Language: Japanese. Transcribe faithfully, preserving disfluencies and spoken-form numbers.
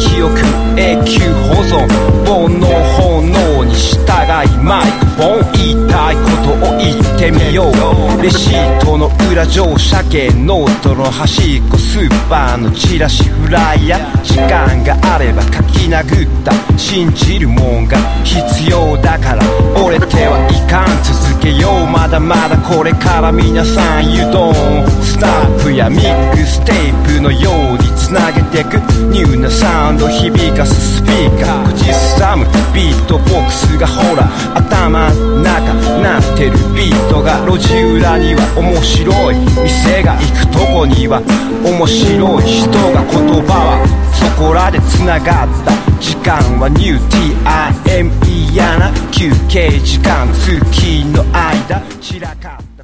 記憶永久保存煩悩本能に従いマイクフォン言いたいことを言ってみようレシートの裏乗車券ノートの端っこスーパーのチラシフライヤー時間があれば書き殴った信じるもんが必要だから折れてはいかん続けようまだまだこれから皆さん You don't stop やミックステープのようにつなげてくニューなサウンド響かすスピーカー口ずさむビートボックスがほら頭の中なってるビートが路地裏には面白い店が行くとこには面白い人が言葉はそこらでつながった時間はニュー ティーアイエム 嫌な休憩時間通勤の間散らかった